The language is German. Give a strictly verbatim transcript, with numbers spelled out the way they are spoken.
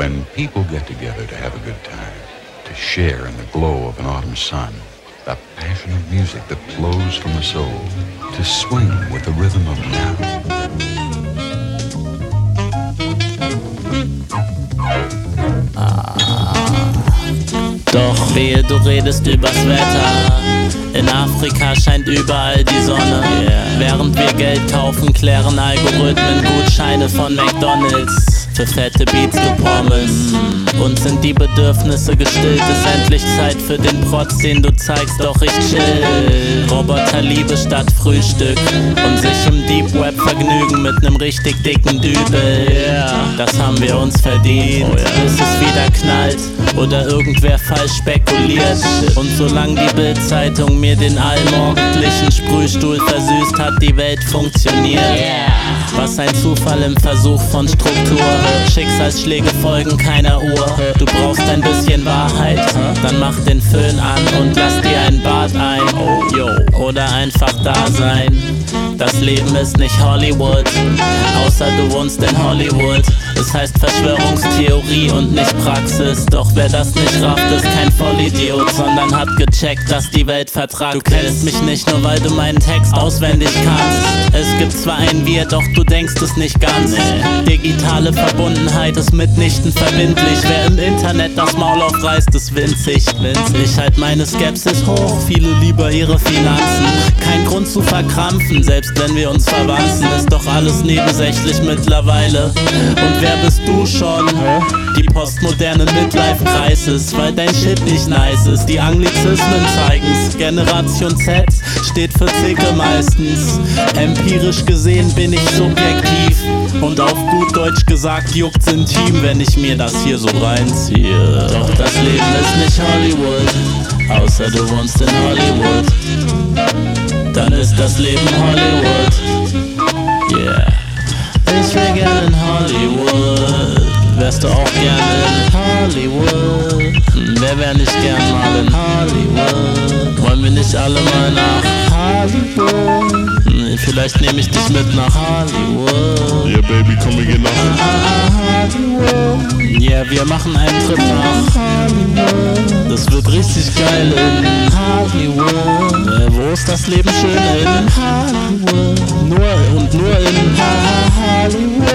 When people get together to have a good time, to share in the glow of an autumn sun, the passion of music that flows from the soul, to swing with the rhythm of now. Doch wehe, du redest übers Wetter. In Afrika scheint überall die Sonne. Während wir Geld kaufen, klären Algorithmen Gutscheine von McDonalds. Für fette Beats du Pommes. Und sind die Bedürfnisse gestillt, ist endlich Zeit für den Protz, den du zeigst, doch ich chill. Roboterliebe statt Frühstück und sich im Deep Web vergnügen mit nem richtig dicken Dübel. Das haben wir uns verdient, bis es wieder knallt oder irgendwer falsch spekuliert. Und solange die Bild-Zeitung mir den allmorgendlichen Sprühstuhl versüßt, hat die Welt funktioniert. Was ein Zufall im Versuch von Struktur. Schicksalsschläge folgen keiner Uhr. Du brauchst ein bisschen Wahrheit, dann mach den Föhn an und lass dir ein Bad ein. Oder einfach da sein. Das Leben ist nicht Hollywood, außer du wohnst in Hollywood. Es heißt Verschwörungstheorie und nicht Praxis. Doch wer das nicht rafft, ist kein Vollidiot, sondern hat gecheckt, dass die Welt vertragt ist. Du kennst mich nicht nur, weil du meinen Text auswendig kannst. Es gibt zwar ein Wir, doch du denkst es nicht ganz. Digitale Verbundenheit ist mitnichten verbindlich. Wer im Internet das Maul aufreißt, ist winzig. Ich halt meine Skepsis hoch, viele lieber ihre Finanzen. Kein Grund zu verkrampfen, selbst wenn wir uns verwanzen, ist doch alles nebensächlich mittlerweile. Und wer bist du schon? Die postmodernen Midlife-Crisis, weil dein Shit nicht nice ist. Die Anglizismen zeigen's. Generation Z steht für Zicke meistens. Empirisch gesehen bin ich subjektiv. Und auf gut Deutsch gesagt juckt's intim, wenn ich mir das hier so reinziehe. Doch das Leben ist nicht Hollywood, außer du wohnst in Hollywood. Dann ist das Leben Hollywood. Yeah. Ich wär gern in Hollywood. Wärst du auch gern in Hollywood? Wer wär nicht gern mal in Hollywood? Wollen wir nicht alle mal nach Hollywood? Vielleicht nehm ich dich mit nach Hollywood. Yeah, Baby, komm, wir gehen nach Hollywood. Yeah, wir machen einen Trip nach Hollywood. Das wird richtig geil in Hollywood. Äh, wo ist das Leben schön? In Hollywood. Nur und nur in Hollywood.